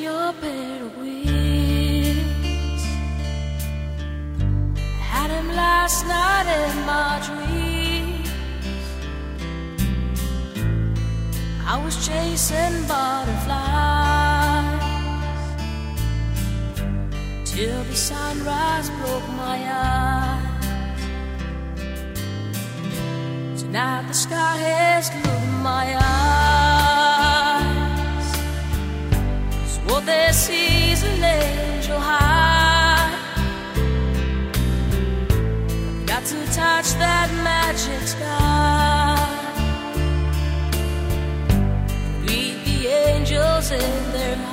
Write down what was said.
your pair of wings. Had him last night in my dreams. I was chasing butterflies till the sunrise broke my eyes. Tonight the sky has glued my eyes. 'Cause what they see is an angel high. I've got to touch that magic sky. Read the angels in their eyes.